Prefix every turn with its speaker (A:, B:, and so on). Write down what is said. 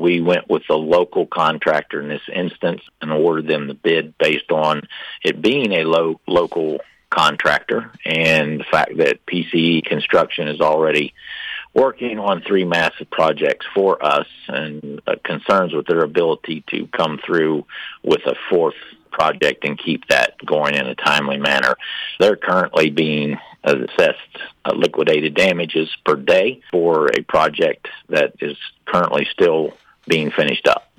A: We went with the local contractor in this instance and awarded them the bid based on it being a local contractor and the fact that PCE Construction is already working on 3 massive projects for us, and concerns with their ability to come through with a 4th project and keep that going in a timely manner. They're currently being assessed liquidated damages per day for a project that is currently still being finished up.